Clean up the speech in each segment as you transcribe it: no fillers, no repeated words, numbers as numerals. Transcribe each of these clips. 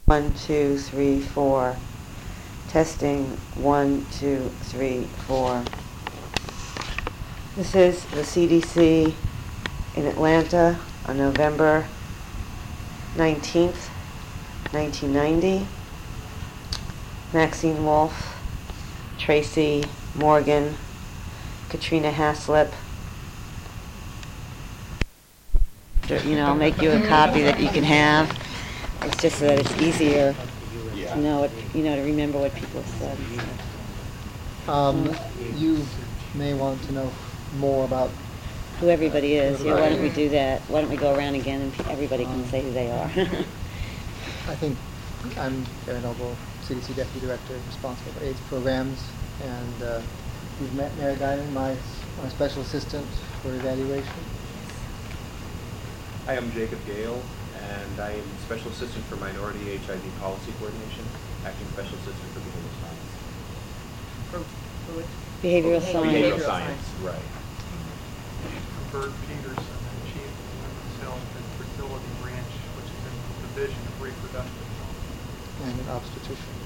1, 2, 3, 4. Testing 1, 2, 3, 4. This is the CDC in Atlanta on November 19th, 1990. Maxine Wolf, Tracy Morgan, Katrina Haslip. I'll make you a copy that you can have. It's just so that it's easier to know what, to remember what people have said. You may want to know more about who everybody is. Yeah, why don't we do that? Why don't we go around again and everybody can say who they are? I think I'm Gary Noble, CDC Deputy Director responsible for AIDS programs, and you've met Mary Diamond, my special assistant for evaluation. I am Jacob Gale, and I am Special Assistant for Minority HIV Policy Coordination, Acting Special Assistant for Behavioral Science. For which? Behavioral science. Behavioral science, right. Bert Peterson, and Chief of the Women's Health and Fertility Branch, which is in the Division of Reproductive Health. And an obstetrician.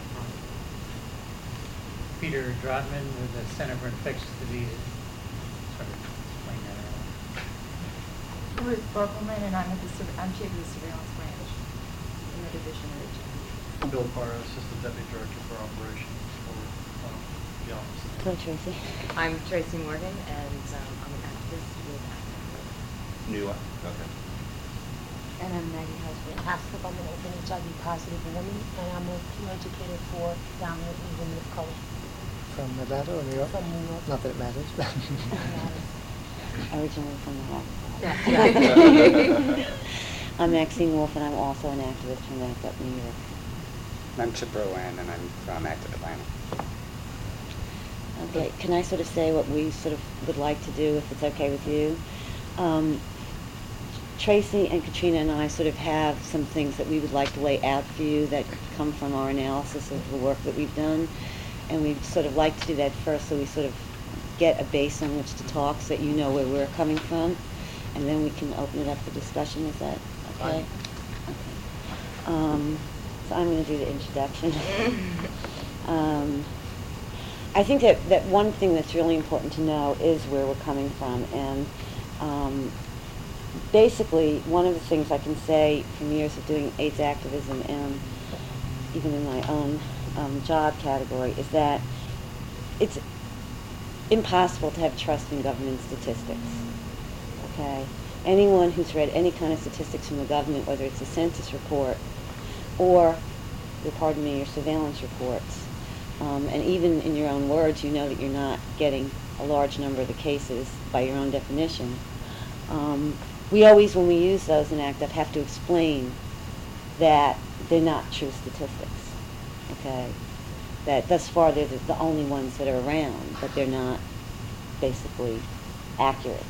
Peter Drotman with the Center for Infectious Diseases. Sort of explain that out. Ruth Berkelman, and I'm Chief of the Surveillance Branch in the Division of HIV. Bill Parra, Assistant Deputy Director for Operations for the office. Hello, Tracy. I'm Tracy Morgan, and I'm an activist with ACT. New, okay. And I'm Maggie Husband. I'm an open HIV positive woman, and I'm a peer educator for dominant women of color. From Atlanta or New York? From New York. Not that it matters. Originally from the Rock. Yeah. I'm Maxine Wolf, and I'm also an activist from ACT Up New York. I'm Chip Rowan, and I'm from Active Atlanta. Okay, can I sort of say what we sort of would like to do, if it's okay with you? Tracy and Katrina and I sort of have some things that we would like to lay out for you that come from our analysis of the work that we've done, and we'd sort of like to do that first so we sort of get a base on which to talk so that you know where we're coming from, and then we can open it up for discussion. Is that okay? Okay. So I'm going to do the introduction. I think that one thing that's really important to know is where we're coming from, and basically one of the things I can say from years of doing AIDS activism and even in my own job category is that it's impossible to have trust in government statistics. Okay? Anyone who's read any kind of statistics from the government, whether it's a census report or, your surveillance reports, and even in your own words, you know that you're not getting a large number of the cases by your own definition. We always, when we use those in ACT UP, have to explain that they're not true statistics. Okay? That thus far they're the only ones that are around, but they're not basically accurate.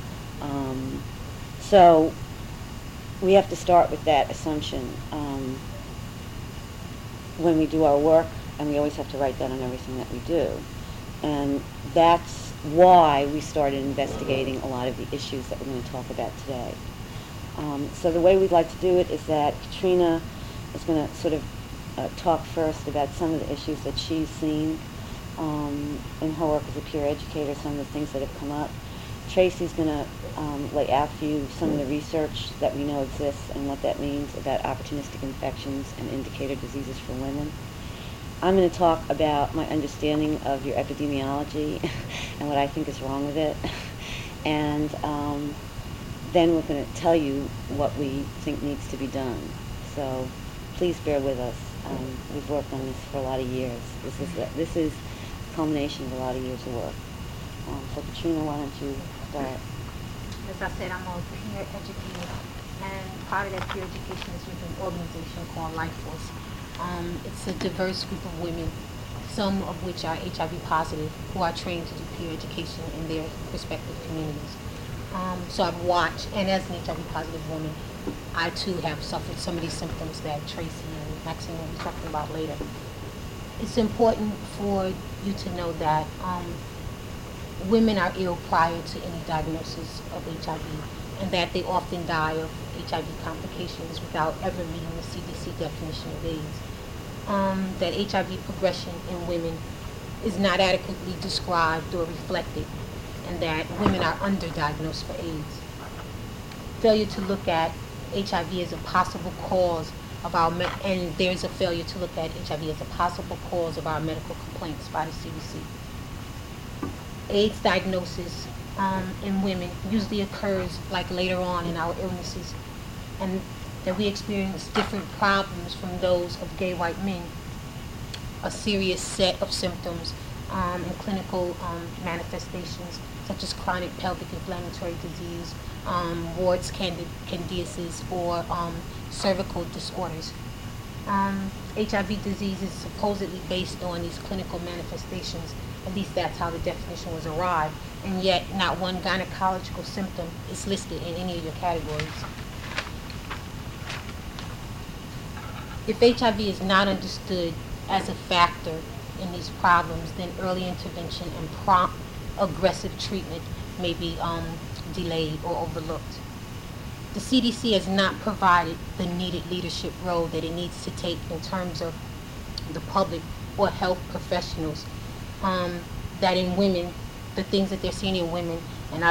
So we have to start with that assumption when we do our work, and we always have to write that on everything that we do. And that's why we started investigating a lot of the issues that we're going to talk about today. So the way we'd like to do it is that Katrina is going to sort of talk first about some of the issues that she's seen in her work as a peer educator, some of the things that have come up. Tracy's going to lay out for you some of the research that we know exists and what that means about opportunistic infections and indicator diseases for women. I'm going to talk about my understanding of your epidemiology and what I think is wrong with it. And then we're going to tell you what we think needs to be done. So please bear with us. We've worked on this for a lot of years. This is a culmination of a lot of years of work. So Katrina, why don't you start? As I said, I'm a peer educator, and part of that peer education is with an organization called Life Force. It's a diverse group of women, some of which are HIV positive, who are trained to do peer education in their respective communities. So I've watched, and as an HIV positive woman, I too have suffered some of these symptoms that Tracy and Maxine will be talking about later. It's important for you to know that women are ill prior to any diagnosis of HIV, and that they often die of HIV complications without ever meeting the CDC definition of AIDS. That HIV progression in women is not adequately described or reflected, and that women are underdiagnosed for AIDS. Failure to look at HIV as a possible cause of our, and there's a failure to look at HIV as a possible cause of our medical complaints by the CDC. AIDS diagnosis in women usually occurs like later on in our illnesses, and that we experience different problems from those of gay white men. A serious set of symptoms and clinical manifestations such as chronic pelvic inflammatory disease, warts, candidiasis, or cervical disorders. HIV disease is supposedly based on these clinical manifestations. At least that's how the definition was arrived, and yet not one gynecological symptom is listed in any of your categories. If HIV is not understood as a factor in these problems, then early intervention and prompt aggressive treatment may be delayed or overlooked. The CDC has not provided the needed leadership role that it needs to take in terms of the public or health professionals, that in women, the things that they're seeing in women and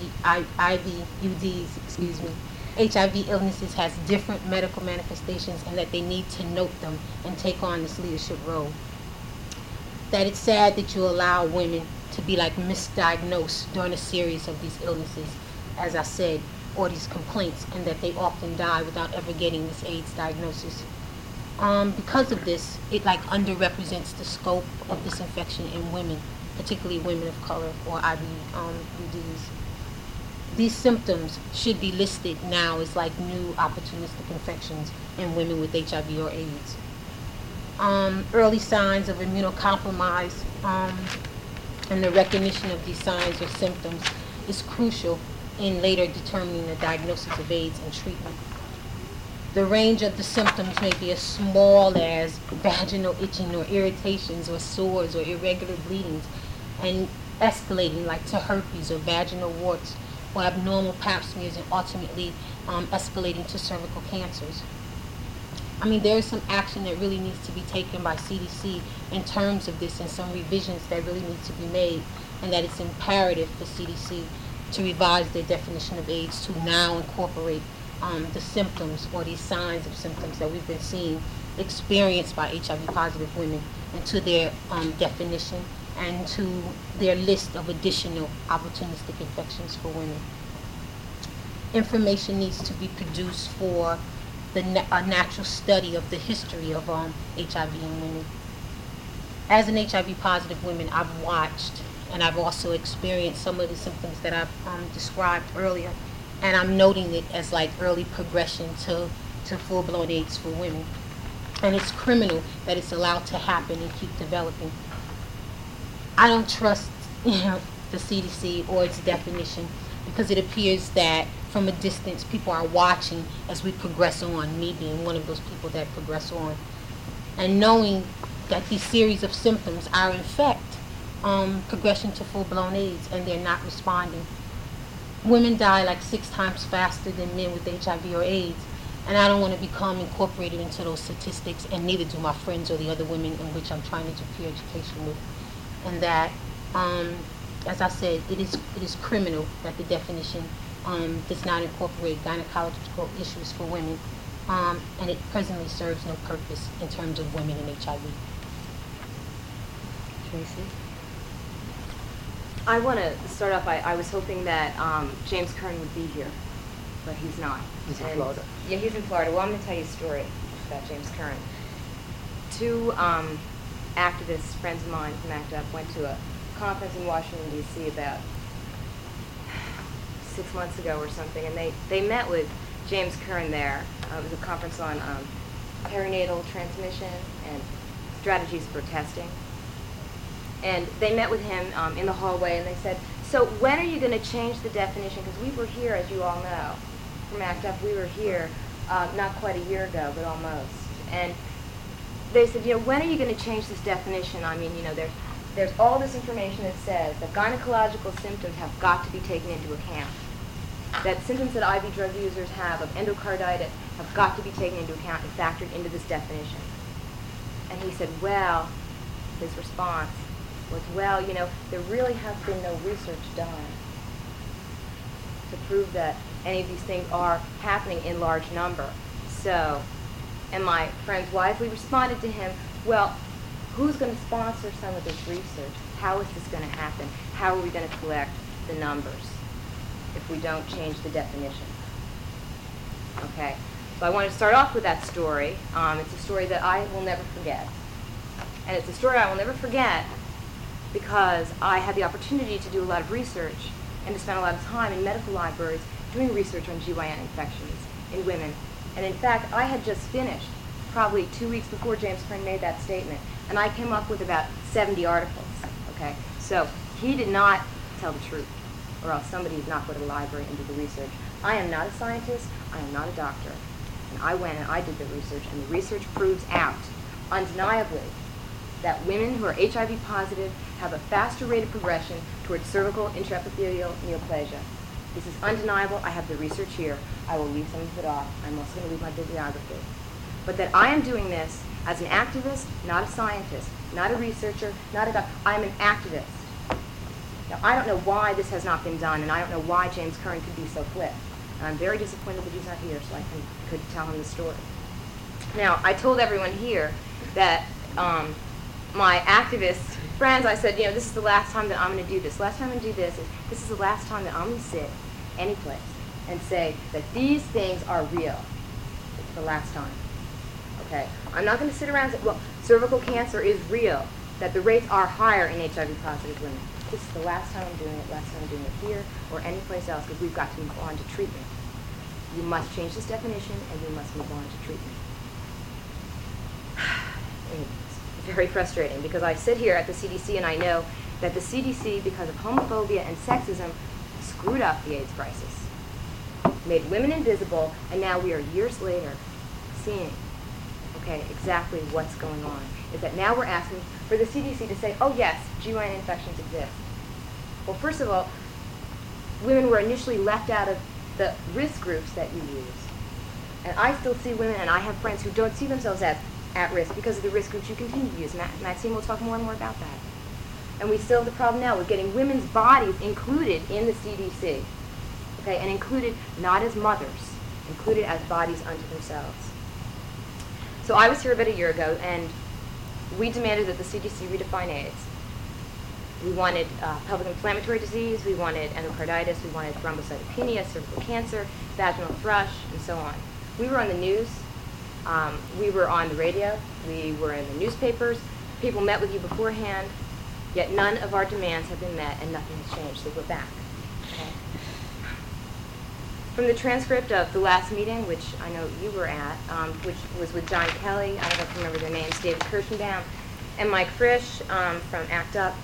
IVUDs, HIV illnesses has different medical manifestations, and that they need to note them and take on this leadership role. That it's sad that you allow women to be like misdiagnosed during a series of these illnesses, as I said, or these complaints, and that they often die without ever getting this AIDS diagnosis. Because of this, it like underrepresents the scope of this infection in women, particularly women of color or IVUDs. These symptoms should be listed now as like new opportunistic infections in women with HIV or AIDS. Early signs of immunocompromise and the recognition of these signs or symptoms is crucial in later determining the diagnosis of AIDS and treatment. The range of the symptoms may be as small as vaginal itching or irritations or sores or irregular bleedings, and escalating like to herpes or vaginal warts or abnormal pap smears, and ultimately escalating to cervical cancers. I mean, there is some action that really needs to be taken by CDC in terms of this, and some revisions that really need to be made, and that it's imperative for CDC to revise their definition of AIDS to now incorporate the symptoms or these signs of symptoms that we've been seeing experienced by HIV positive women into their definition and to their list of additional opportunistic infections for women. Information needs to be produced for a natural study of the history of HIV in women. As an HIV positive woman, I've watched and I've also experienced some of the symptoms that I've described earlier, and I'm noting it as like early progression to full-blown AIDS for women. And it's criminal that it's allowed to happen and keep developing. I don't trust the CDC or its definition, because it appears that from a distance people are watching as we progress on, me being one of those people that progress on, and knowing that these series of symptoms are in fact progression to full-blown AIDS, and they're not responding. Women die like 6 times faster than men with HIV or AIDS, and I don't want to become incorporated into those statistics, and neither do my friends or the other women in which I'm trying to do peer education with. And that, as I said, it is criminal that the definition does not incorporate gynecological issues for women, and it presently serves no purpose in terms of women and HIV. Tracy? I want to start off by, I was hoping that James Kern would be here, but he's not. He's in Florida. Yeah, he's in Florida. Well, I'm going to tell you a story about James Kern. 2 activists, friends of mine from ACT UP, went to a conference in Washington, D.C. about 6 months ago or something, and they met with James Kern there. It was a conference on perinatal transmission and strategies for testing. And they met with him in the hallway, and they said, so when are you going to change the definition? Because we were here, as you all know, from ACT UP, we were here not quite a year ago, but almost. And they said, when are you going to change this definition? I mean, there's all this information that says that gynecological symptoms have got to be taken into account. that symptoms that IV drug users have of endocarditis have got to be taken into account and factored into this definition. And he said, well, his response was, well, you know, there really has been no research done to prove that any of these things are happening in large number. So, and my friends wisely responded to him, well, who's going to sponsor some of this research? How is this going to happen? How are we going to collect the numbers if we don't change the definition? Okay, so I want to start off with that story. It's a story that I will never forget. And it's a story I will never forget because I had the opportunity to do a lot of research and to spend a lot of time in medical libraries doing research on GYN infections in women. And in fact, I had just finished, probably 2 weeks before James Kern made that statement, and I came up with about 70 articles, okay? So he did not tell the truth, or else somebody did not go to the library and do the research. I am not a scientist, I am not a doctor. And I went and I did the research, and the research proves out, undeniably, that women who are HIV positive have a faster rate of progression towards cervical intraepithelial neoplasia. This is undeniable. I have the research here. I will leave some of it off. I'm also going to leave my bibliography. But that I am doing this as an activist, not a scientist, not a researcher, not a doctor. I'm an activist. Now, I don't know why this has not been done, and I don't know why James Kern could be so flip. And I'm very disappointed that he's not here so I could tell him the story. Now, I told everyone here that my activist friends, I said, you know, this is the last time that I'm going to do this. Last time I'm going to do this is the last time that I'm going to sit any place and say that these things are real. It's the last time. Okay? I'm not going to sit around and say, well, cervical cancer is real, that the rates are higher in HIV-positive women. This is the last time I'm doing it, last time I'm doing it here or any place else, because we've got to move on to treatment. You must change this definition, and we must move on to treatment. It's very frustrating, because I sit here at the CDC and I know that the CDC, because of homophobia and sexism, screwed up the AIDS crisis, made women invisible, and now we are years later seeing, okay, exactly what's going on. Is that now we're asking for the CDC to say, oh yes, GYN infections exist. Well, first of all, women were initially left out of the risk groups that you use. And I still see women, and I have friends who don't see themselves as at risk because of the risk groups you continue to use. Maxine will talk more and more about that. And we still have the problem now with getting women's bodies included in the CDC, okay, and included not as mothers, included as bodies unto themselves. So I was here about a year ago, and we demanded that the CDC redefine AIDS. We wanted pelvic inflammatory disease, we wanted endocarditis, we wanted thrombocytopenia, cervical cancer, vaginal thrush, and so on. We were on the news, we were on the radio, we were in the newspapers, people met with you beforehand, yet none of our demands have been met and nothing has changed, so we're back. Okay. From the transcript of the last meeting, which I know you were at, which was with John Kelly, I don't know if you remember their names, David Kirschenbaum, and Mike Frisch from ACT UP.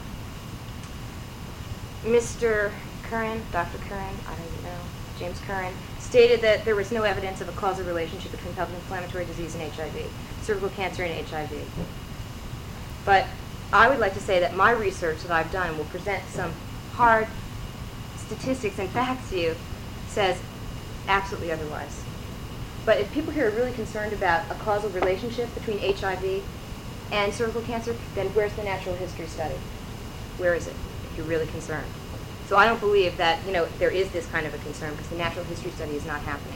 Mr. Curran, Dr. Curran, I don't even know, James Curran, stated that there was no evidence of a causal relationship between pelvic inflammatory disease and HIV, cervical cancer and HIV. But I would like to say that my research that I've done will present some hard statistics and facts to you, says absolutely otherwise. But if people here are really concerned about a causal relationship between HIV and cervical cancer, then where's the natural history study? Where is it, if you're really concerned? So I don't believe that, you know, there is this kind of a concern, because the natural history study is not happening.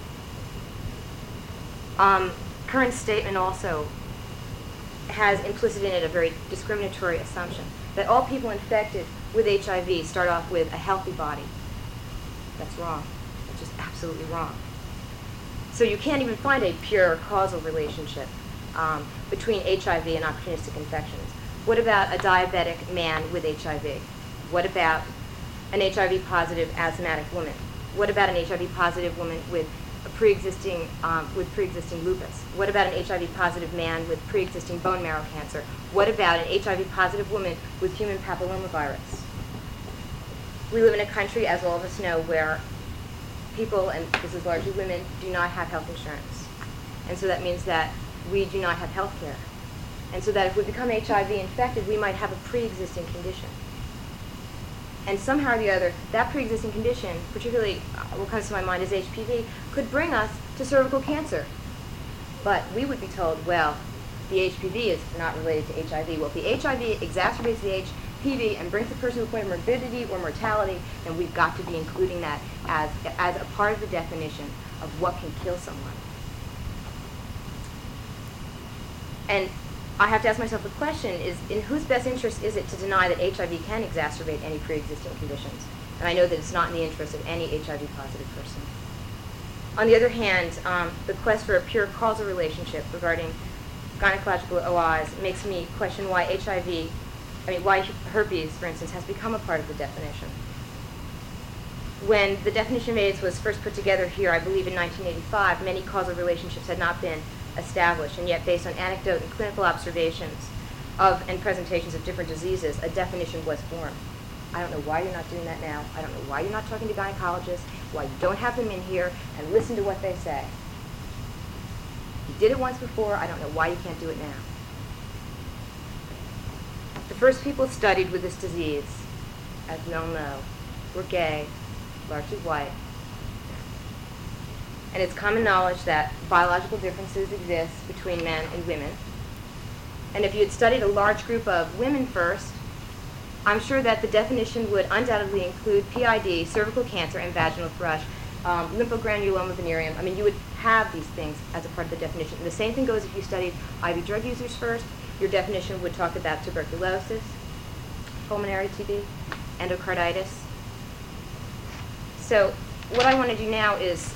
Current's statement also has implicit in it a very discriminatory assumption that all people infected with HIV start off with a healthy body. That's wrong. That's just absolutely wrong. So you can't even find a pure causal relationship between HIV and opportunistic infections. What about a diabetic man with HIV? What about an HIV-positive asthmatic woman? What about an HIV-positive woman with a pre-existing lupus? What about an HIV-positive man with pre-existing bone marrow cancer? What about an HIV-positive woman with human papillomavirus? We live in a country, as all of us know, where people, and this is largely women, do not have health insurance. And so that means that we do not have health care. And so that if we become HIV infected, we might have a pre-existing condition. And somehow or the other, that pre-existing condition, particularly what comes to my mind is HPV, could bring us to cervical cancer. But we would be told, well, the HPV is not related to HIV. Well, if the HIV exacerbates the HPV and brings the person to a point of morbidity or mortality, then we've got to be including that as a part of the definition of what can kill someone. And I have to ask myself the question is, in whose best interest is it to deny that HIV can exacerbate any pre-existing conditions? And I know that it's not in the interest of any HIV-positive person. On the other hand, the quest for a pure causal relationship regarding gynecological OIs makes me question why why herpes, for instance, has become a part of the definition. When the definition of AIDS was first put together here, I believe in 1985, many causal relationships had not been established, and yet based on anecdote and clinical observations of and presentations of different diseases, a definition was formed. I don't know why you're not doing that now. I don't know why you're not talking to gynecologists, why you don't have them in here and listen to what they say. You did it once before, I don't know why you can't do it now. The first people studied with this disease, as we all know, were gay, largely white. And it's common knowledge that biological differences exist between men and women. And if you had studied a large group of women first, I'm sure that the definition would undoubtedly include PID, cervical cancer, and vaginal thrush, lymphogranuloma venereum. I mean, you would have these things as a part of the definition. And the same thing goes if you studied IV drug users first. Your definition would talk about tuberculosis, pulmonary TB, endocarditis. So what I want to do now is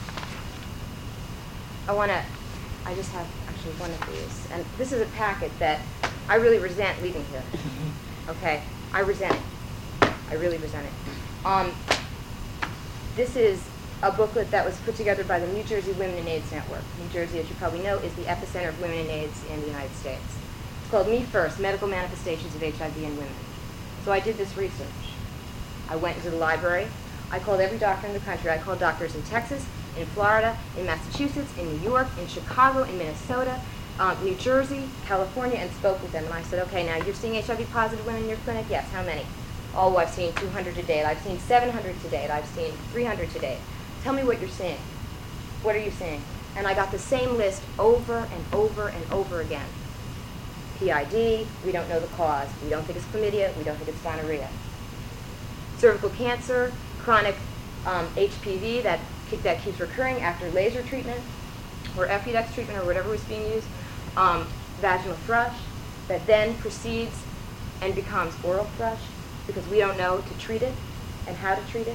I just have actually one of these. And this is a packet that I really resent leaving here. Okay? I resent it. I really resent it. This is a booklet that was put together by the New Jersey Women in AIDS Network. New Jersey, as you probably know, is the epicenter of women in AIDS in the United States. It's called Me First, Medical Manifestations of HIV in Women. So I did this research. I went into the library. I called every doctor in the country. I called doctors in Texas, in Florida, in Massachusetts, in New York, in Chicago, in Minnesota, New Jersey, California, and spoke with them. And I said, okay, now you're seeing HIV-positive women in your clinic? Yes, how many? Oh, I've seen 200 to date. I've seen 700 to date. I've seen 300 to date. Tell me what you're seeing. What are you seeing? And I got the same list over and over and over again. PID, we don't know the cause. We don't think it's chlamydia. We don't think it's gonorrhea. Cervical cancer, chronic HPV that keeps recurring after laser treatment or Efudex treatment or whatever was being used. Vaginal thrush that then proceeds and becomes oral thrush because we don't know to treat it and how to treat it.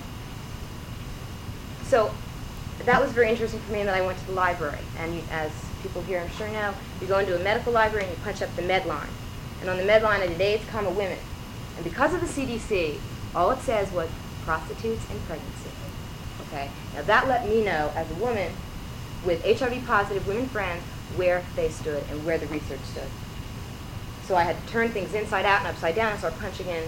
So that was very interesting for me, and then I went to the library. And as people here I'm sure know, you go into a medical library and you punch up the med line. And on the med line I did AIDS, women. And because of the CDC, all it says was prostitutes and pregnancy. Okay? Now that let me know, as a woman with HIV-positive women friends, where they stood and where the research stood. So I had to turn things inside out and upside down and start punching in,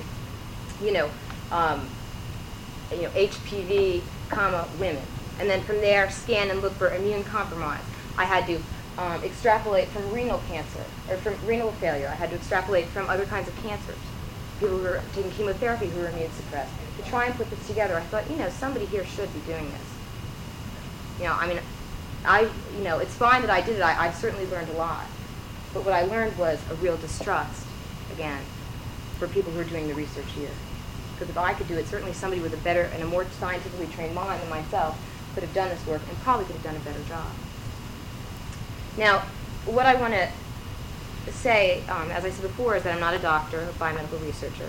HPV, women. And then from there, scan and look for immune compromise. I had to extrapolate from renal cancer, or from renal failure. I had to extrapolate from other kinds of cancers. People who were taking chemotherapy who were immune suppressed. To try and put this together, I thought, somebody here should be doing this. It's fine that I did it. I certainly learned a lot. But what I learned was a real distrust, again, for people who are doing the research here. Because if I could do it, certainly somebody with a better and a more scientifically trained mind than myself could have done this work and probably could have done a better job. Now, what I want to say, as I said before, is that I'm not a doctor, a biomedical researcher.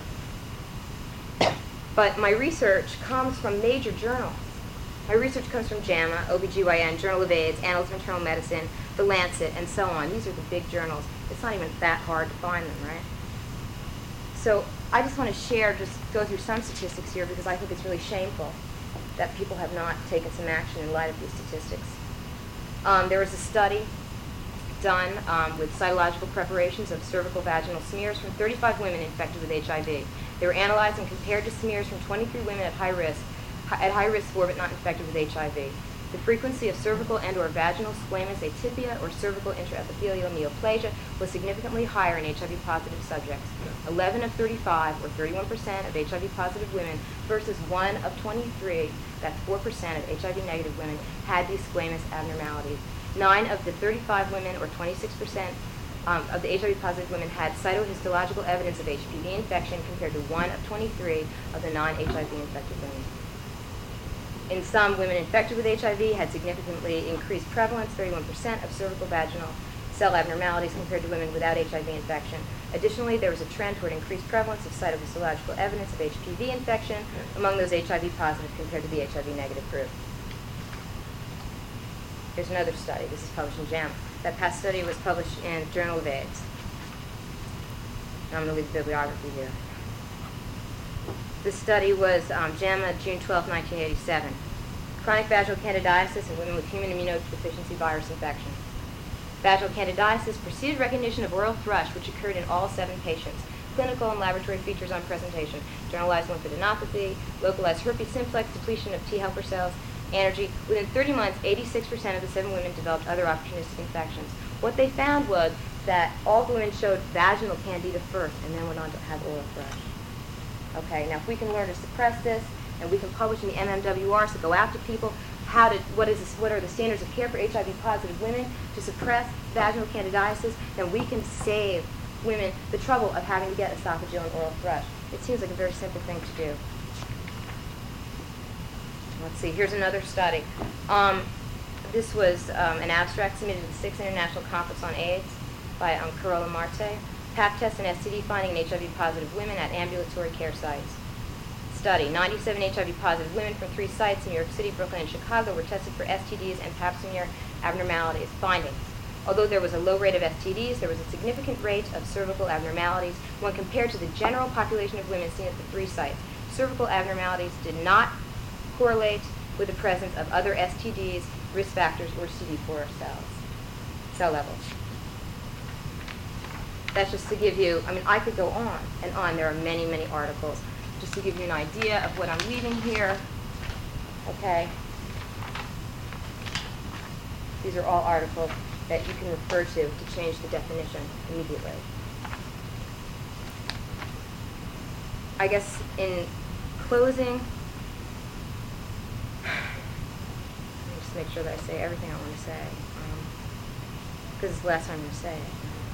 But my research comes from major journals. My research comes from JAMA, OBGYN, Journal of AIDS, Annals of Internal Medicine, The Lancet, and so on. These are the big journals. It's not even that hard to find them, right? So I just want to go through some statistics here because I think it's really shameful that people have not taken some action in light of these statistics. There was a study done with cytological preparations of cervical vaginal smears from 35 women infected with HIV. They were analyzed and compared to smears from 23 women at high risk for but not infected with HIV. The frequency of cervical and/or vaginal squamous atypia or cervical intraepithelial neoplasia was significantly higher in HIV-positive subjects. 11 of 35, or 31% of HIV-positive women versus 1 of 23, that's 4% of HIV-negative women, had these squamous abnormalities. 9 of the 35 women, or 26%, of the HIV-positive women had cytohistological evidence of HPV infection compared to 1 of 23 of the non-HIV-infected women. In some, women infected with HIV had significantly increased prevalence, 31% of cervical vaginal cell abnormalities compared to women without HIV infection. Additionally, there was a trend toward increased prevalence of cytohistological evidence of HPV infection among those HIV positive compared to the HIV negative group. Here's another study. This is published in JAMA. That past study was published in Journal of AIDS. Now I'm going to leave the bibliography here. This study was JAMA, June 12, 1987. Chronic vaginal candidiasis in women with human immunodeficiency virus infection. Vaginal candidiasis preceded recognition of oral thrush, which occurred in all 7 patients. Clinical and laboratory features on presentation: generalized lymphadenopathy, localized herpes simplex, depletion of T helper cells, anergy. Within 30 months, 86% of the 7 women developed other opportunistic infections. What they found was that all the women showed vaginal candida first and then went on to have oral thrush. Okay, now if we can learn to suppress this, and we can publish in the MMWRs to go after people, what are the standards of care for HIV-positive women to suppress vaginal candidiasis, then we can save women the trouble of having to get esophageal and oral thrush. It seems like a very simple thing to do. Let's see, here's another study. This was an abstract submitted to the 6th International Conference on AIDS by Carola Marte. Pap test and STD finding in HIV-positive women at ambulatory care sites. Study: 97 HIV-positive women from 3 sites in New York City, Brooklyn, and Chicago were tested for STDs and Pap smear abnormalities. Findings: although there was a low rate of STDs, there was a significant rate of cervical abnormalities when compared to the general population of women seen at the 3 sites. Cervical abnormalities did not correlate with the presence of other STDs, risk factors, or CD4 cell levels. That's just to give you, I mean, I could go on and on. There are many, many articles. Just to give you an idea of what I'm reading here. Okay. These are all articles that you can refer to change the definition immediately. I guess in closing, let me just make sure that I say everything I want to say, because it's the last time I'm going to say it.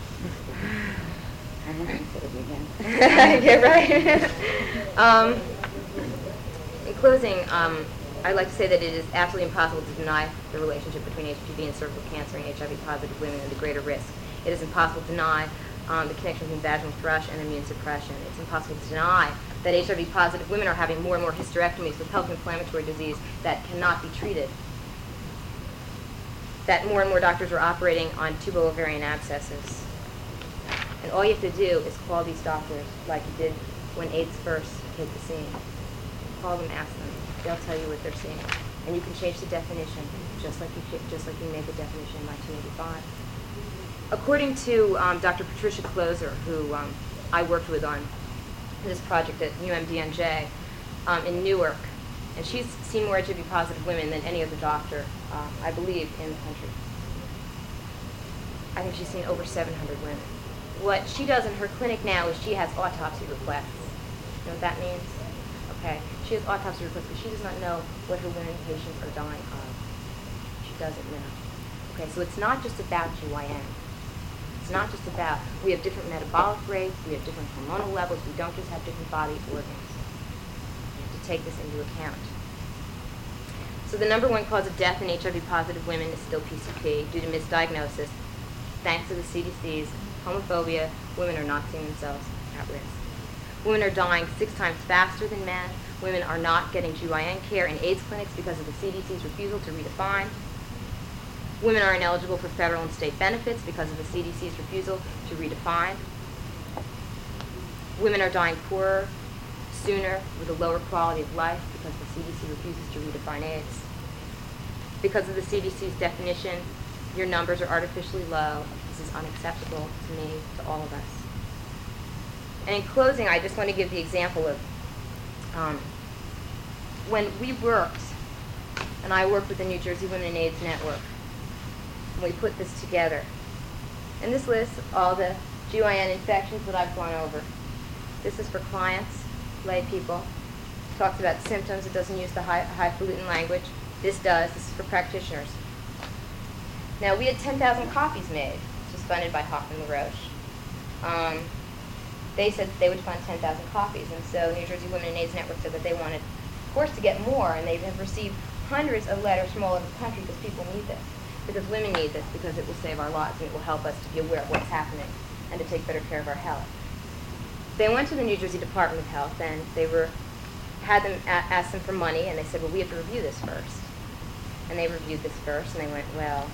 I won't consider it again. Yeah, right. In closing, I'd like to say that it is absolutely impossible to deny the relationship between HPV and cervical cancer in HIV-positive women and the greater risk. It is impossible to deny the connection between vaginal thrush and immune suppression. It's impossible to deny that HIV-positive women are having more and more hysterectomies with pelvic inflammatory disease that cannot be treated. That more and more doctors are operating on tubo-ovarian abscesses. And all you have to do is call these doctors like you did when AIDS first hit the scene. Call them, ask them. They'll tell you what they're seeing. And you can change the definition just like you made the definition in 1985. According to Dr. Patricia Closer, who I worked with on this project at UMDNJ in Newark, and she's seen more HIV-positive women than any other doctor, I believe, in the country. I think she's seen over 700 women. What she does in her clinic now is she has autopsy requests. You know what that means? Okay. She has autopsy requests, but she does not know what her women patients are dying of. She doesn't know. Okay, so it's not just about GYN. It's not just about, we have different metabolic rates, we have different hormonal levels, we don't just have different body organs. You have to take this into account. So the number 1 cause of death in HIV-positive women is still PCP due to misdiagnosis. Thanks to the CDC's homophobia, women are not seeing themselves at risk. Women are dying 6 times faster than men. Women are not getting GYN care in AIDS clinics because of the CDC's refusal to redefine. Women are ineligible for federal and state benefits because of the CDC's refusal to redefine. Women are dying poorer, sooner, with a lower quality of life because the CDC refuses to redefine AIDS. Because of the CDC's definition, your numbers are artificially low. This is unacceptable to me, to all of us. And in closing, I just want to give the example of when we worked and I worked with the New Jersey Women in AIDS Network. And we put this together. And this lists all the GYN infections that I've gone over. This is for clients, lay people. Talks about symptoms. It doesn't use the highfalutin language. This does. This is for practitioners. Now, we had 10,000 copies made. This was funded by Hoffman LaRoche. They said that they would fund 10,000 copies, and so New Jersey Women in AIDS Network said that they wanted, of course, to get more, and they have received hundreds of letters from all over the country because people need this, because women need this, because it will save our lives and it will help us to be aware of what's happening and to take better care of our health. They went to the New Jersey Department of Health, and they had them ask them for money, and they said, well, we have to review this first. And they reviewed this first, and they went, well,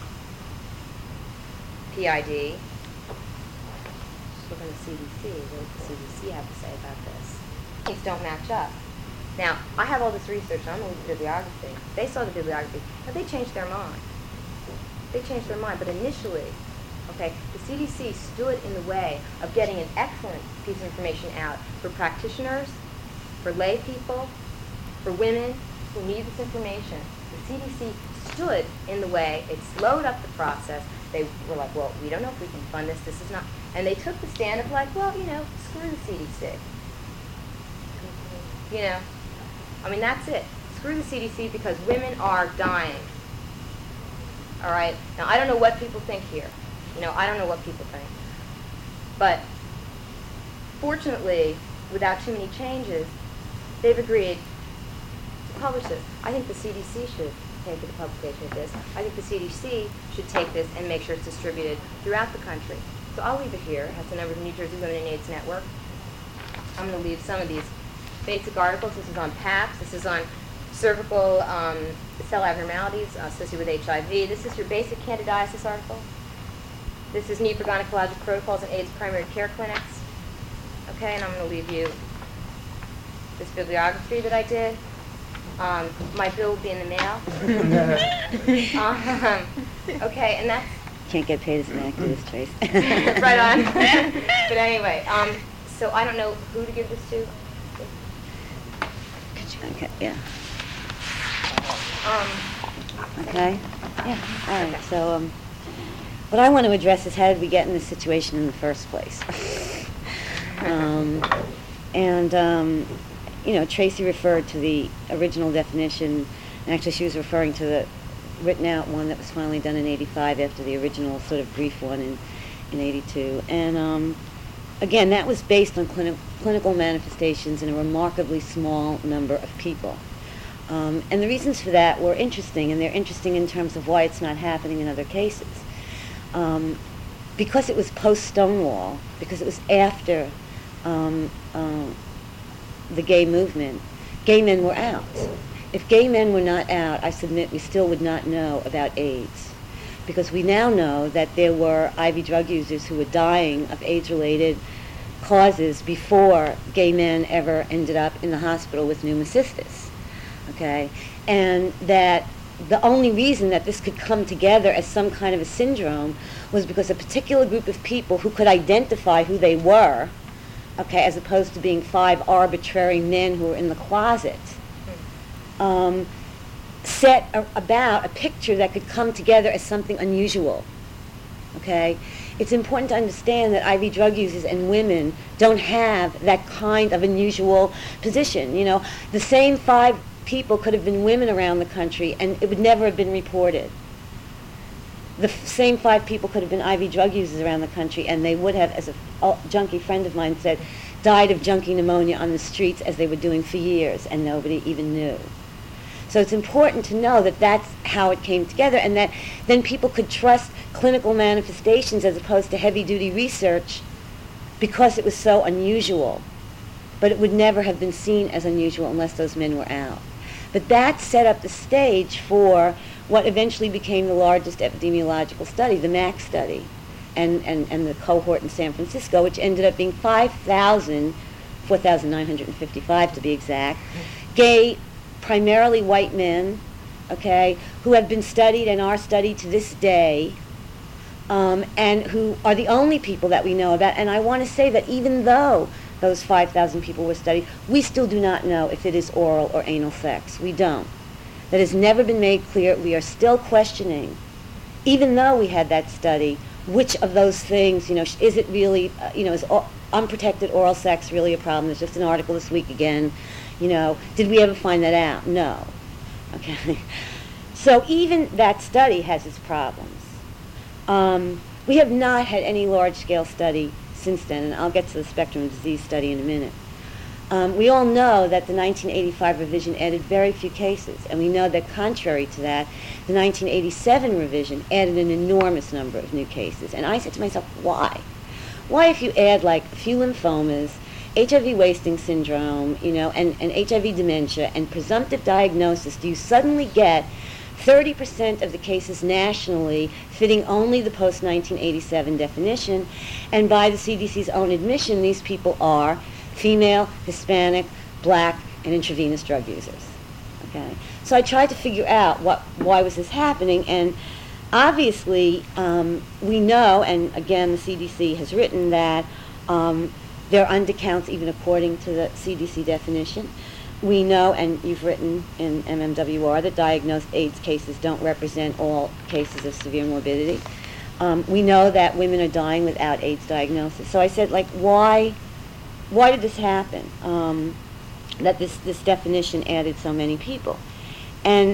PID. Look at the CDC. What does the CDC have to say about this? Things don't match up. Now, I have all this research, and I'm going to read the bibliography. They saw the bibliography, but they changed their mind. They changed their mind, but initially, okay, the CDC stood in the way of getting an excellent piece of information out for practitioners, for lay people, for women who need this information. The CDC stood in the way. It slowed up the process. They were like, well, we don't know if we can fund this. This is not. And they took the stand of like, well, screw the CDC. I mean, that's it. Screw the CDC because women are dying. All right? Now, I don't know what people think here. I don't know what people think. But fortunately, without too many changes, they've agreed to publish this. I think the CDC should pay for the publication of this. I think the CDC should take this and make sure it's distributed throughout the country. So I'll leave it here. It has the number of the New Jersey Women in AIDS Network. I'm going to leave some of these basic articles. This is on PAPS. This is on cervical cell abnormalities associated with HIV. This is your basic candidiasis article. This is need for gynecologic protocols in AIDS primary care clinics. Okay, and I'm going to leave you this bibliography that I did. My bill will be in the mail. Okay, and that's... Can't get paid as an activist, Trace. Right on. But anyway, so I don't know who to give this to. Okay, yeah. Okay? Yeah, all right. Okay. So what I want to address is how did we get in this situation in the first place? Tracy referred to the original definition, and actually she was referring to the written out one that was finally done in 85 after the original sort of brief one in 82. And again, that was based on clinical manifestations in a remarkably small number of people. And the reasons for that were interesting, and they're interesting in terms of why it's not happening in other cases. Because it was post-Stonewall, because it was after the gay movement, gay men were out. If gay men were not out, I submit we still would not know about AIDS. Because we now know that there were IV drug users who were dying of AIDS-related causes before gay men ever ended up in the hospital with pneumocystis. Okay? And that the only reason that this could come together as some kind of a syndrome was because a particular group of people who could identify who they were, okay, as opposed to being 5 arbitrary men who were in the closet, set about a picture that could come together as something unusual. Okay? It's important to understand that IV drug users and women don't have that kind of unusual position. The same 5 people could have been women around the country and it would never have been reported. The same 5 people could have been IV drug users around the country and they would have, as a junkie friend of mine said, died of junkie pneumonia on the streets as they were doing for years and nobody even knew. So it's important to know that that's how it came together and that then people could trust clinical manifestations as opposed to heavy-duty research because it was so unusual. But it would never have been seen as unusual unless those men were out. But that set up the stage for what eventually became the largest epidemiological study, the MAC study, and the cohort in San Francisco, which ended up being 4,955 to be exact, gay, primarily white men, okay, who have been studied and are studied to this day, and who are the only people that we know about. And I want to say that even though those 5,000 people were studied, we still do not know if it is oral or anal sex. We don't. that has never been made clear. We are still questioning, even though we had that study, which of those things, is it really, is unprotected oral sex really a problem? There's just an article this week again. Did we ever find that out? No. Okay. So even that study has its problems. We have not had any large-scale study since then, and I'll get to the spectrum of disease study in a minute. We all know that the 1985 revision added very few cases, and we know that contrary to that, the 1987 revision added an enormous number of new cases. And I said to myself, why? Why, if you add like a few lymphomas, HIV wasting syndrome, and HIV dementia and presumptive diagnosis, do you suddenly get 30% of the cases nationally fitting only the post-1987 definition? And by the CDC's own admission, these people are female, Hispanic, black, and intravenous drug users. Okay, so I tried to figure out why was this happening, and obviously we know, and again the CDC has written that there are undercounts even according to the CDC definition. We know, and you've written in MMWR, that diagnosed AIDS cases don't represent all cases of severe morbidity. We know that women are dying without AIDS diagnosis. So I said, why did this happen? That this definition added so many people. And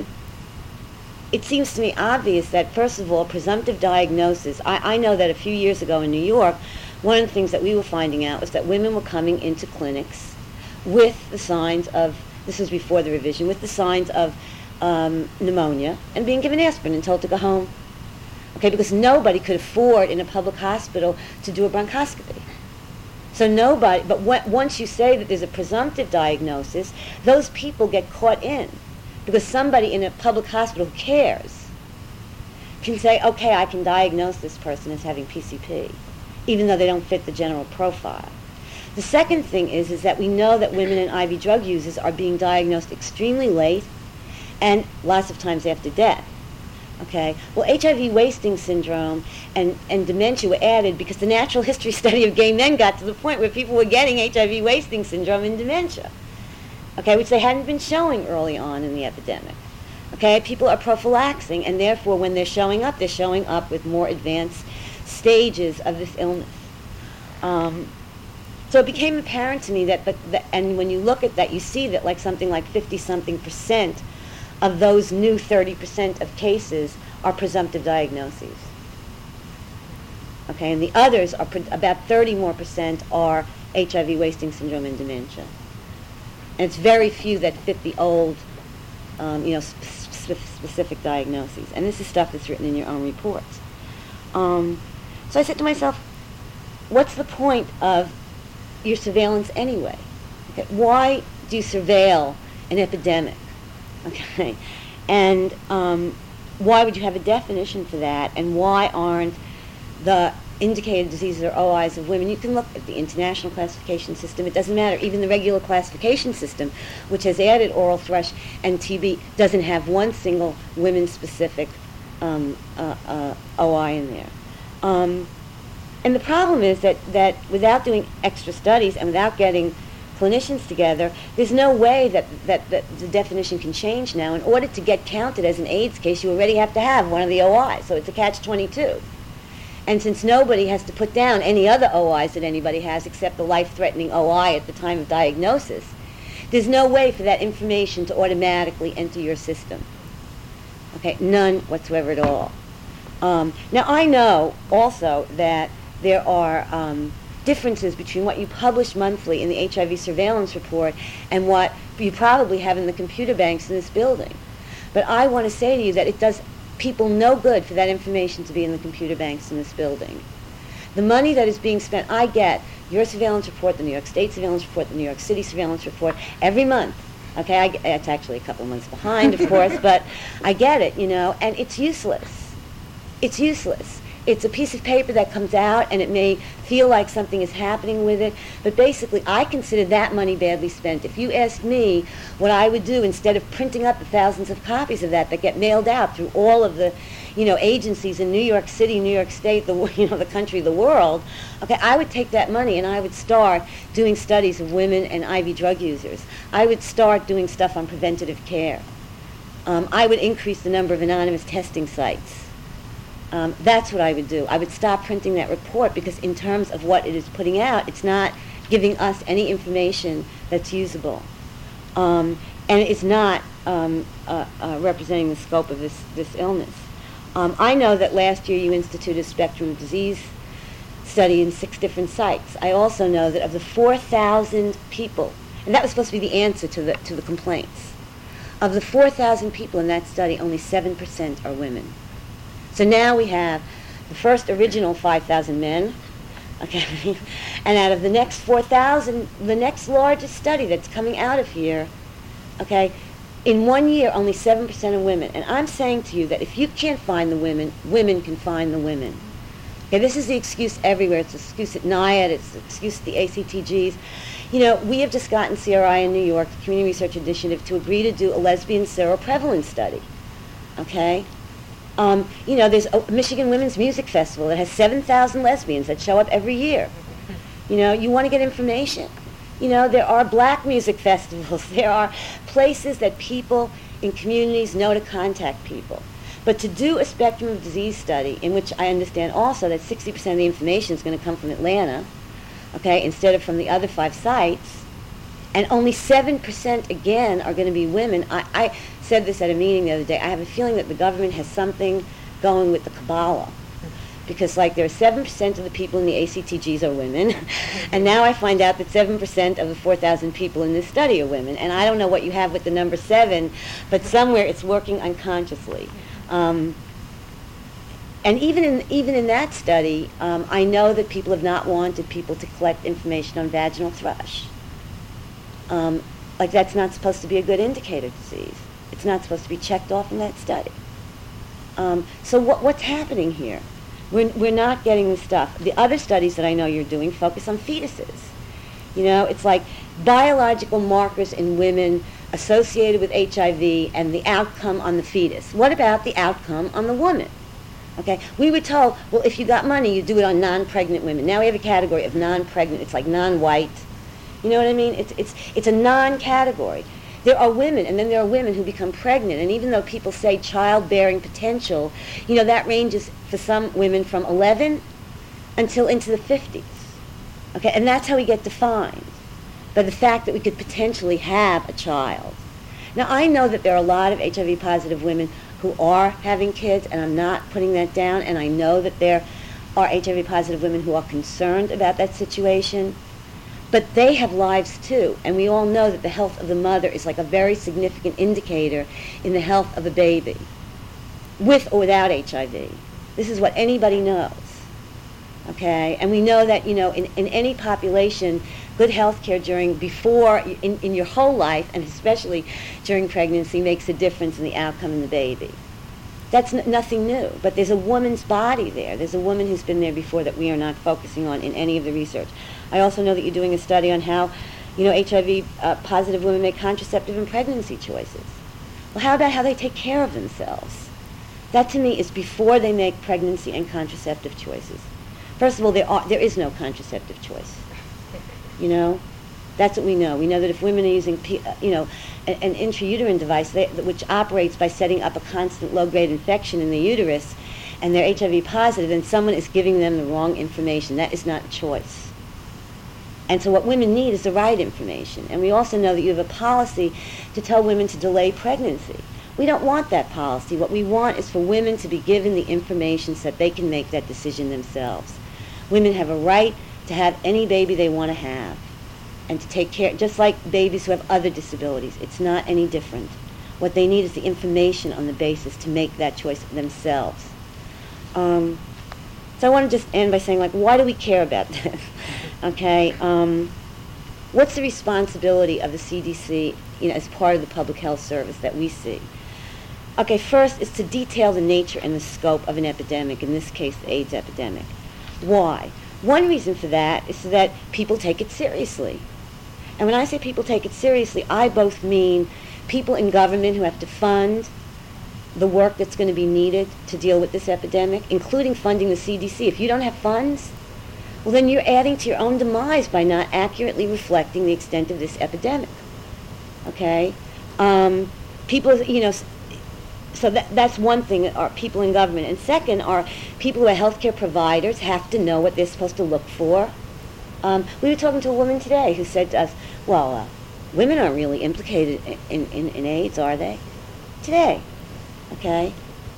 it seems to me obvious that, first of all, presumptive diagnosis, I know that a few years ago in New York, one of the things that we were finding out was that women were coming into clinics with the signs of, this was before the revision, with the signs of pneumonia and being given aspirin and told to go home. Okay, because nobody could afford in a public hospital to do a bronchoscopy. So nobody, but once you say that there's a presumptive diagnosis, those people get caught in, because somebody in a public hospital who cares can say, okay, I can diagnose this person as having PCP, even though they don't fit the general profile. The second thing is that we know that women and IV drug users are being diagnosed extremely late and lots of times after death. Okay, well, HIV wasting syndrome and dementia were added because the natural history study of gay men got to the point where people were getting HIV wasting syndrome and dementia, okay, which they hadn't been showing early on in the epidemic. Okay, people are prophylaxing, and therefore when they're showing up with more advanced stages of this illness. So it became apparent to me that, and when you look at that, you see that something like 50-something% of those new 30% of cases are presumptive diagnoses. Okay, and the others are about 30% more are HIV wasting syndrome and dementia. And it's very few that fit the old, specific diagnoses. And this is stuff that's written in your own reports. So I said to myself, what's the point of your surveillance anyway? Okay, why do you surveil an epidemic? Okay, and why would you have a definition for that? And why aren't the indicated diseases or OIs of women? You can look at the international classification system. It doesn't matter. Even the regular classification system, which has added oral thrush and TB, doesn't have one single women-specific OI in there. And the problem is that without doing extra studies and without getting clinicians together, there's no way that the definition can change now. In order to get counted as an AIDS case, you already have to have one of the OIs, so it's a catch-22. And since nobody has to put down any other OIs that anybody has except the life-threatening OI at the time of diagnosis, there's no way for that information to automatically enter your system. Okay, none whatsoever at all. Now I know also that there are differences between what you publish monthly in the HIV surveillance report and what you probably have in the computer banks in this building. But I want to say to you that it does people no good for that information to be in the computer banks in this building. The money that is being spent, I get your surveillance report, the New York State surveillance report, the New York City surveillance report every month. Okay, it's actually a couple months behind, of course, but I get it, and it's useless. It's useless. It's a piece of paper that comes out, and it may feel like something is happening with it, but basically I consider that money badly spent. If you asked me what I would do instead of printing up the thousands of copies of that get mailed out through all of the, agencies in New York City, New York State, the country, the world, okay, I would take that money and I would start doing studies of women and IV drug users. I would start doing stuff on preventative care. I would increase the number of anonymous testing sites. That's what I would do. I would stop printing that report because in terms of what it is putting out, it's not giving us any information that's usable. And it's not representing the scope of this illness. I know that last year you instituted a spectrum of disease study in 6 different sites. I also know that of the 4,000 people, and that was supposed to be the answer to the complaints, of the 4,000 people in that study, only 7% are women. So now we have the first original 5,000 men, okay, and out of the next 4,000, the next largest study that's coming out of here, okay, in 1 year, only 7% are women. And I'm saying to you that if you can't find the women, women can find the women. Okay, this is the excuse everywhere. It's the excuse at NIAID. It's the excuse at the ACTGs. You know, we have just gotten CRI in New York, the Community Research Initiative, to agree to do a lesbian seroprevalence study. Okay? You know, there's a Michigan Women's Music Festival that has 7,000 lesbians that show up every year. You know, you want to get information. You know, there are black music festivals. There are places that people in communities know to contact people. But to do a spectrum of disease study, in which I understand also that 60% of the information is going to come from Atlanta, okay, instead of from the other 5 sites, and only 7% again are going to be women. I said this at a meeting the other day. I have a feeling that the government has something going with the Kabbalah. Because, like, there are 7% of the people in the ACTGs are women, and now I find out that 7% of the 4,000 people in this study are women. And I don't know what you have with the number 7, but somewhere it's working unconsciously. And even in that study, I know that people have not wanted people to collect information on vaginal thrush. Like, that's not supposed to be a good indicator of disease. It's not supposed to be checked off in that study. So what's happening here? We're not getting the stuff. The other studies that I know you're doing focus on fetuses. You know, it's like biological markers in women associated with HIV and the outcome on the fetus. What about the outcome on the woman? Okay, we were told, well, if you got money, you do it on non-pregnant women. Now we have a category of non-pregnant. It's like non-white. You know what I mean? It's a non-category. There are women, and then there are women who become pregnant. And even though people say childbearing potential, you know, that ranges for some women from 11 until into the 50s. Okay, and that's how we get defined, by the fact that we could potentially have a child. Now, I know that there are a lot of HIV-positive women who are having kids, and I'm not putting that down, and I know that there are HIV-positive women who are concerned about that situation. But they have lives too, and we all know that the health of the mother is like a very significant indicator in the health of a baby, with or without HIV. This is what anybody knows, okay? And we know that, you know, in any population, good health care in your whole life, and especially during pregnancy, makes a difference in the outcome in the baby. That's nothing new, but there's a woman's body there. There's a woman who's been there before that we are not focusing on in any of the research. I also know that you're doing a study on how, you know, HIV-positive women make contraceptive and pregnancy choices. Well, how about how they take care of themselves? That, to me, is before they make pregnancy and contraceptive choices. First of all, there is no contraceptive choice. You know? That's what we know. We know that if women are using, you know, an intrauterine device which operates by setting up a constant low-grade infection in the uterus, and they're HIV positive, then someone is giving them the wrong information. That is not a choice. And so what women need is the right information. And we also know that you have a policy to tell women to delay pregnancy. We don't want that policy. What we want is for women to be given the information so that they can make that decision themselves. Women have a right to have any baby they want to have, and to take care, just like babies who have other disabilities. It's not any different. What they need is the information on the basis to make that choice themselves. So I want to just end by saying, like, why do we care about this? Okay, what's the responsibility of the CDC, you know, as part of the public health service that we see? Okay, first is to detail the nature and the scope of an epidemic, in this case the AIDS epidemic. Why? One reason for that is so that people take it seriously. And when I say people take it seriously, I both mean people in government who have to fund the work that's going to be needed to deal with this epidemic, including funding the CDC. If you don't have funds, well, then you're adding to your own demise by not accurately reflecting the extent of this epidemic. Okay? People, you know, so that's one thing, are people in government. And second, are people who are healthcare providers have to know what they're supposed to look for. We were talking to a woman today who said to us, well, women aren't really implicated in AIDS, are they? Today, okay?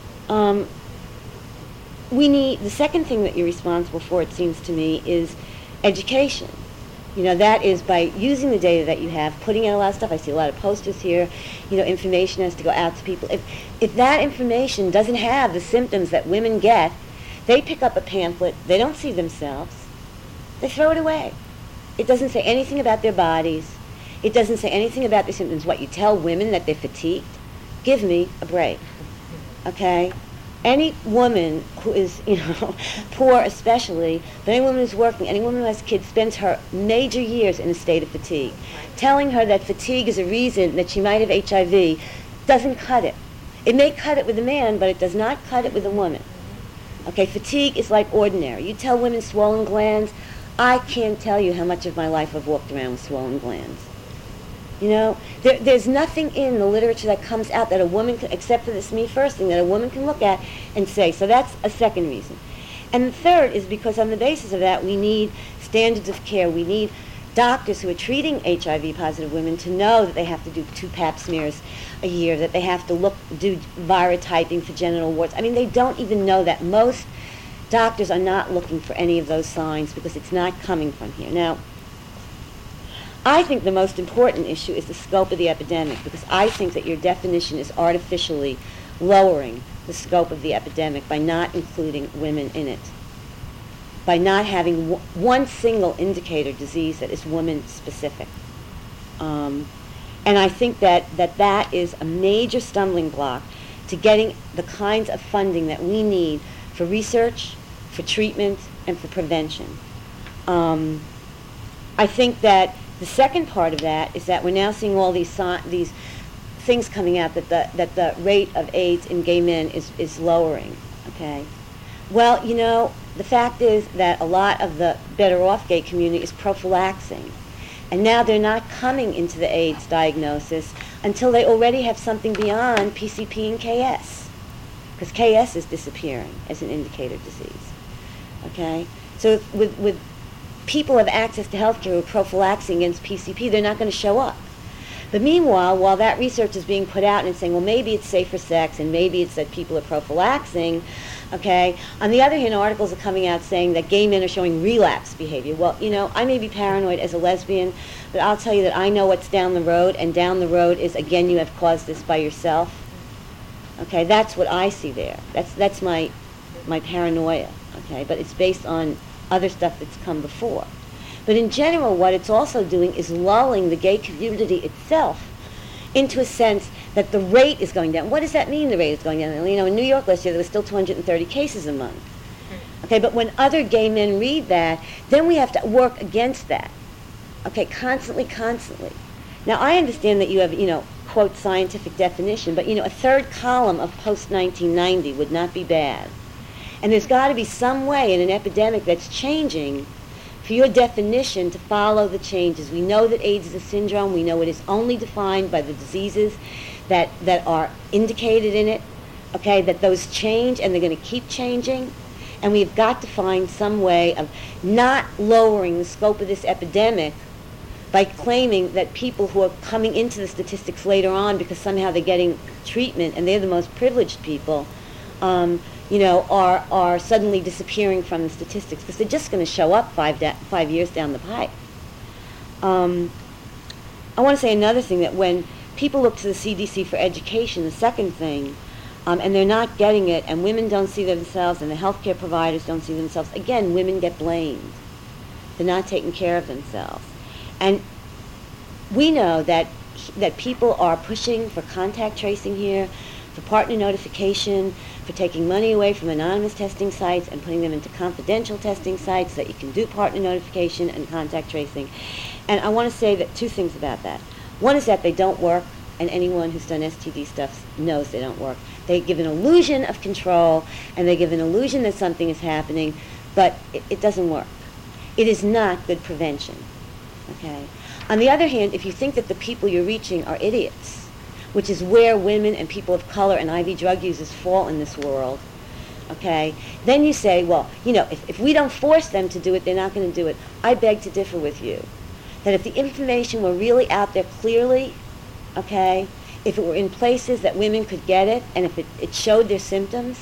We need, the second thing that you're responsible for, it seems to me, is education. You know, that is by using the data that you have, putting in a lot of stuff. I see a lot of posters here. You know, information has to go out to people. If that information doesn't have the symptoms that women get, they pick up a pamphlet, they don't see themselves, they throw it away. It doesn't say anything about their bodies. It doesn't say anything about their symptoms. What, you tell women that they're fatigued? Give me a break, okay? Any woman who is, you know, poor especially, but any woman who's working, any woman who has kids, spends her major years in a state of fatigue. Telling her that fatigue is a reason that she might have HIV doesn't cut it. It may cut it with a man, but it does not cut it with a woman. Okay, fatigue is like ordinary. You tell women swollen glands, I can't tell you how much of my life I've walked around with swollen glands. You know, there's nothing in the literature that comes out that a woman can, except for this Me First thing, that a woman can look at and say. So that's a second reason. And the third is because on the basis of that, we need standards of care. We need doctors who are treating HIV-positive women to know that they have to do 2 pap smears a year, that they have to do virotyping for genital warts. I mean, they don't even know that. Most doctors are not looking for any of those signs because it's not coming from here. Now, I think the most important issue is the scope of the epidemic, because I think that your definition is artificially lowering the scope of the epidemic by not including women in it, by not having one single indicator disease that is woman-specific. And I think that is a major stumbling block to getting the kinds of funding that we need for research, for treatment, and for prevention. I think that the second part of that is that we're now seeing all these things coming out that the rate of AIDS in gay men is lowering. Okay, well, you know, the fact is that a lot of the better off gay community is prophylaxing, and now they're not coming into the AIDS diagnosis until they already have something beyond PCP and KS, because KS is disappearing as an indicator disease. Okay, so with people have access to health care who are prophylaxing against PCP, they're not going to show up. But meanwhile, while that research is being put out and it's saying, well, maybe it's safe for sex and maybe it's that people are prophylaxing, okay, on the other hand, articles are coming out saying that gay men are showing relapse behavior. Well, you know, I may be paranoid as a lesbian, but I'll tell you that I know what's down the road, and down the road is, again, you have caused this by yourself. Okay, that's what I see there. That's my paranoia, okay, but it's based on other stuff that's come before. But in general, what it's also doing is lulling the gay community itself into a sense that the rate is going down. What does that mean, the rate is going down? You know, in New York last year, there was still 230 cases a month. Okay, but when other gay men read that, then we have to work against that. Okay, constantly. Now, I understand that you have, you know, quote, scientific definition, but, you know, a third column of post-1990 would not be bad. And there's got to be some way in an epidemic that's changing for your definition to follow the changes. We know that AIDS is a syndrome. We know it is only defined by the diseases that are indicated in it, okay, that those change and they're going to keep changing. And we've got to find some way of not lowering the scope of this epidemic by claiming that people who are coming into the statistics later on because somehow they're getting treatment and they're the most privileged people, you know, are suddenly disappearing from the statistics because they're just going to show up 5 years down the pipe. I want to say another thing, that when people look to the CDC for education, the second thing, and they're not getting it, and women don't see themselves, and the healthcare providers don't see themselves, again, women get blamed. They're not taking care of themselves. And we know that people are pushing for contact tracing here, for partner notification, for taking money away from anonymous testing sites and putting them into confidential testing sites so that you can do partner notification and contact tracing. And I want to say that 2 things about that. One is that they don't work, and anyone who's done STD stuff knows they don't work. They give an illusion of control, and they give an illusion that something is happening, but it doesn't work. It is not good prevention, okay? On the other hand, if you think that the people you're reaching are idiots, which is where women and people of color and IV drug users fall in this world, okay, then you say, well, you know, if we don't force them to do it, they're not going to do it. I beg to differ with you. That if the information were really out there clearly, okay, if it were in places that women could get it, and if it showed their symptoms,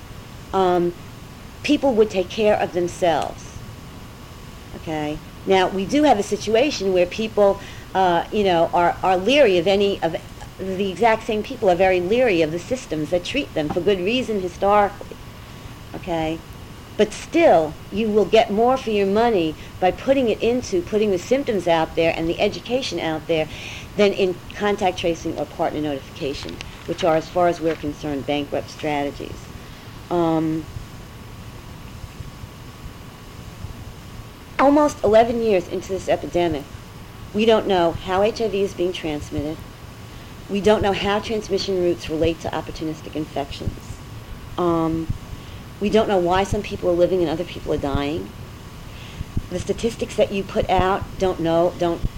people would take care of themselves, okay? Now, we do have a situation where people, you know, are leery of the exact same people are very leery of the systems that treat them for good reason historically, okay? But still, you will get more for your money by putting the symptoms out there and the education out there than in contact tracing or partner notification, which are, as far as we're concerned, bankrupt strategies. Almost 11 years into this epidemic, we don't know how HIV is being transmitted. We don't know how transmission routes relate to opportunistic infections. We don't know why some people are living and other people are dying. The statistics that you put out don't